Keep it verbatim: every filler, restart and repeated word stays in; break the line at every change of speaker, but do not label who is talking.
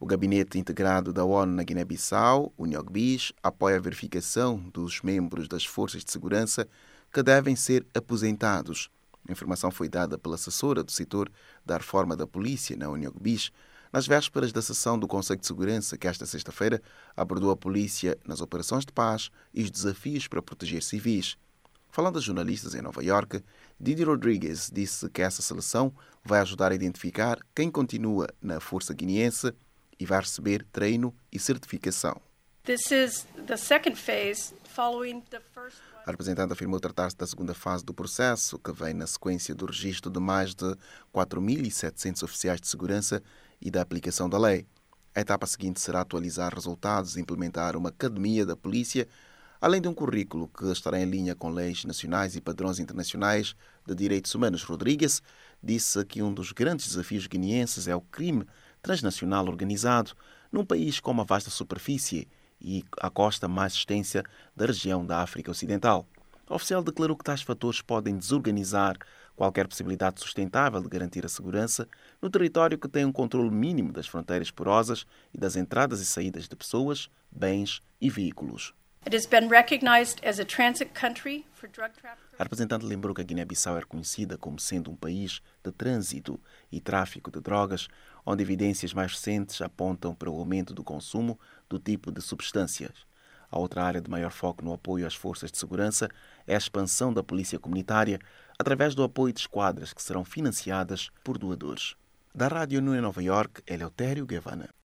O Gabinete Integrado da ONU na Guiné-Bissau, o NIOGBIS, apoia a verificação dos membros das forças de segurança que devem ser aposentados. A informação foi dada pela assessora do setor da reforma da polícia na NIOGBIS, nas vésperas da sessão do Conselho de Segurança, que esta sexta-feira abordou a polícia nas operações de paz e os desafios para proteger civis. Falando a jornalistas em Nova Iorque, Didi Rodrigues disse que essa seleção vai ajudar a identificar quem continua na força guineense e vai receber treino e certificação.
This is the second phase following the first one.
A representante afirmou tratar-se da segunda fase do processo, que vem na sequência do registro de mais de quatro mil e setecentos oficiais de segurança e da aplicação da lei. A etapa seguinte será atualizar resultados e implementar uma academia da polícia, além de um currículo que estará em linha com leis nacionais e padrões internacionais de direitos humanos. Rodrigues disse que um dos grandes desafios guineenses é o crime transnacional organizado, num país com uma vasta superfície e a costa mais extensa da região da África Ocidental. O oficial declarou que tais fatores podem desorganizar qualquer possibilidade sustentável de garantir a segurança no território que tem um controle mínimo das fronteiras porosas e das entradas e saídas de pessoas, bens e veículos.
It has been recognized as a transit country for drug traffickers.
A representante lembrou que a Guiné-Bissau é reconhecida como sendo um país de trânsito e tráfico de drogas, onde evidências mais recentes apontam para o aumento do consumo do tipo de substâncias. A outra área de maior foco no apoio às forças de segurança é a expansão da polícia comunitária através do apoio de esquadras que serão financiadas por doadores. Da Rádio Nova Iorque, Eleutério Guevara.